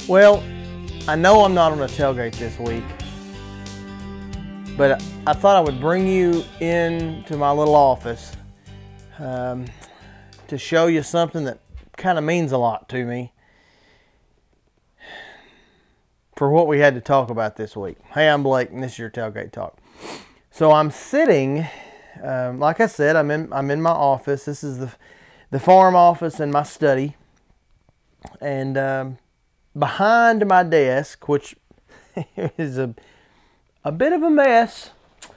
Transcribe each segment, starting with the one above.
Well, I know I'm not on a tailgate this week, but I thought I would bring you into my little office to show you something that kind of means a lot to me for what we had to talk about this week. Hey, I'm Blake, and this is your Tailgate Talk. So I'm sitting, like I said, I'm in my office. This is the farm office and my study, and behind my desk, which is a bit of a mess,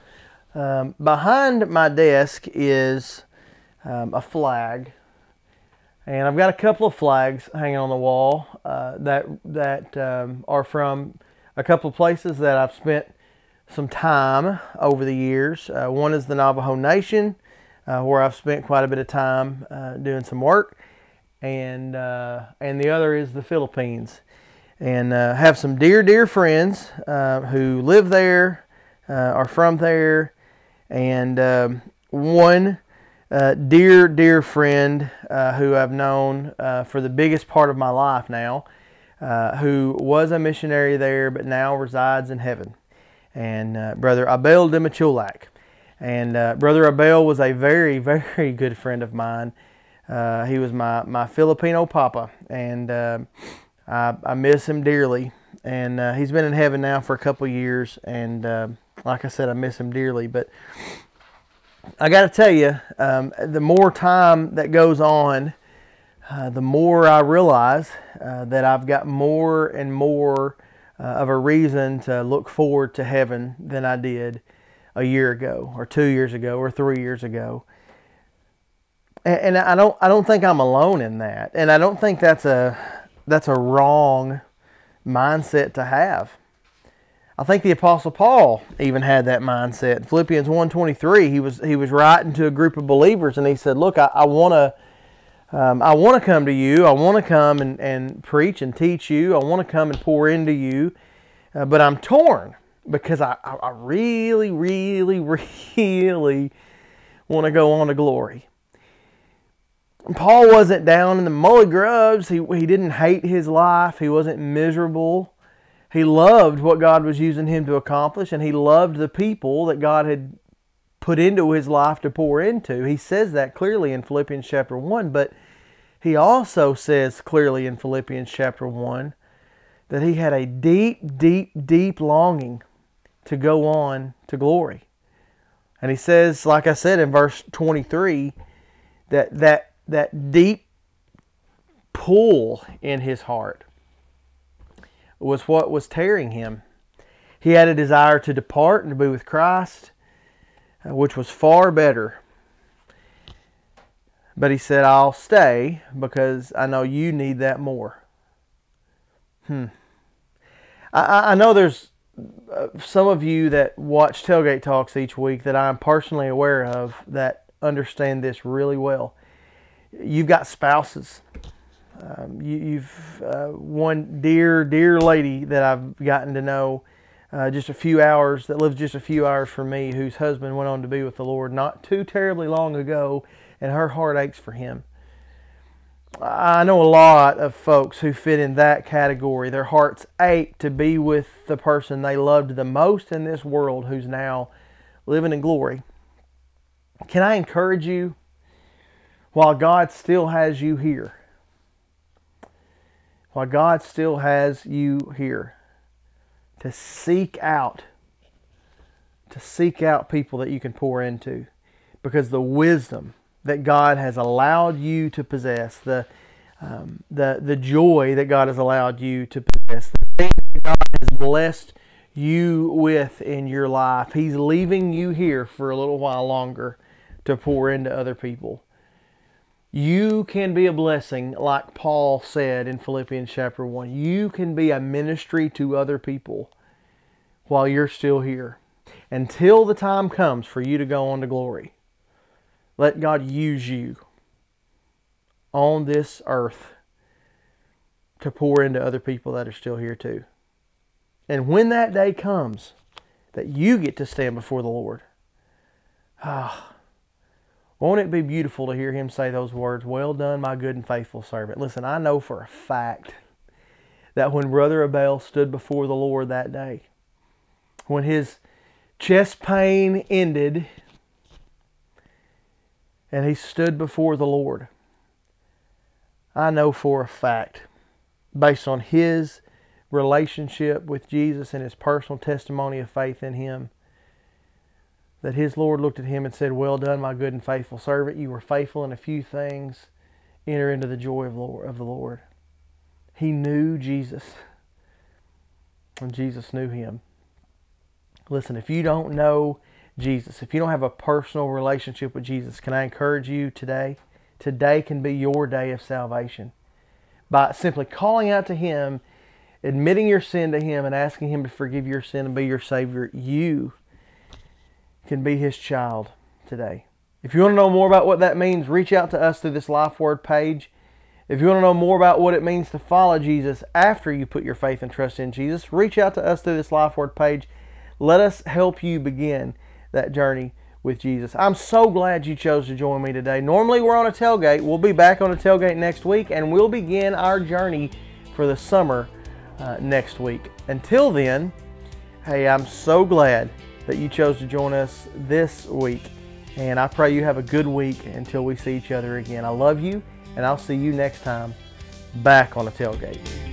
behind my desk is a flag, and I've got a couple of flags hanging on the wall that are from a couple of places that I've spent some time over the years. One is the Navajo Nation, where I've spent quite a bit of time doing some work, and the other is the Philippines. And have some dear friends who live there, are from there, and one dear friend who I've known for the biggest part of my life now, who was a missionary there but now resides in heaven, and Brother Abel Dimachulak. And Brother Abel was a very good friend of mine. He was my Filipino papa, and I miss him dearly, and he's been in heaven now for a couple years, and like I said, I miss him dearly. But I got to tell you, the more time that goes on, the more I realize that I've got more and more of a reason to look forward to heaven than I did a year ago, or 2 years ago, or 3 years ago. And I don't think I'm alone in that, and I don't think that's a wrong mindset to have. I think the Apostle Paul even had that mindset. In Philippians 1:23, he was writing to a group of believers, and he said, "Look, I want to come to you. I want to come and preach and teach you. I want to come and pour into you, but I'm torn because I really want to go on to glory." Paul wasn't down in the mully grubs. He didn't hate his life. He wasn't miserable. He loved what God was using him to accomplish, and he loved the people that God had put into his life to pour into. He says that clearly in Philippians chapter 1, but he also says clearly in Philippians chapter 1 that he had a deep longing to go on to glory. And he says, like I said in verse 23, that deep pull in his heart was what was tearing him. He had a desire to depart and to be with Christ, which was far better. But he said, "I'll stay because I know you need that more." I know there's some of you that watch Tailgate Talks each week that I'm personally aware of that understand this really well. You've got spouses. You've one dear lady that I've gotten to know just a few hours, that lives just a few hours from me, whose husband went on to be with the Lord not too terribly long ago, and her heart aches for him. I know a lot of folks who fit in that category. Their hearts ache to be with the person they loved the most in this world, who's now living in glory. Can I encourage you? While God still has you here, to seek out people that you can pour into, because the wisdom that God has allowed you to possess, the joy that God has allowed you to possess, the things that God has blessed you with in your life, He's leaving you here for a little while longer to pour into other people. You can be a blessing, like Paul said in Philippians chapter 1. You can be a ministry to other people while you're still here, until the time comes for you to go on to glory. Let God use you on this earth to pour into other people that are still here too. And when that day comes that you get to stand before the Lord, won't it be beautiful to hear Him say those words, "Well done, my good and faithful servant"? Listen, I know for a fact that when Brother Abel stood before the Lord that day, when his chest pain ended and he stood before the Lord, I know for a fact, based on his relationship with Jesus and his personal testimony of faith in him, that his Lord looked at him and said, "Well done, my good and faithful servant. You were faithful in a few things. Enter into the joy of the Lord." He knew Jesus, and Jesus knew him. Listen, if you don't know Jesus, if you don't have a personal relationship with Jesus, can I encourage you today? Today can be your day of salvation. By simply calling out to him, admitting your sin to him, and asking him to forgive your sin and be your Savior, you can be his child today. If you want to know more about what that means, reach out to us through this Life Word page. If you want to know more about what it means to follow Jesus after you put your faith and trust in Jesus, reach out to us through this Life Word page. Let us help you begin that journey with Jesus. I'm so glad you chose to join me today. Normally we're on a tailgate. We'll be back on a tailgate next week, and we'll begin our journey for the summer next week. Until then, hey, I'm so glad that you chose to join us this week, and I pray you have a good week until we see each other again. I love you, and I'll see you next time back on a tailgate.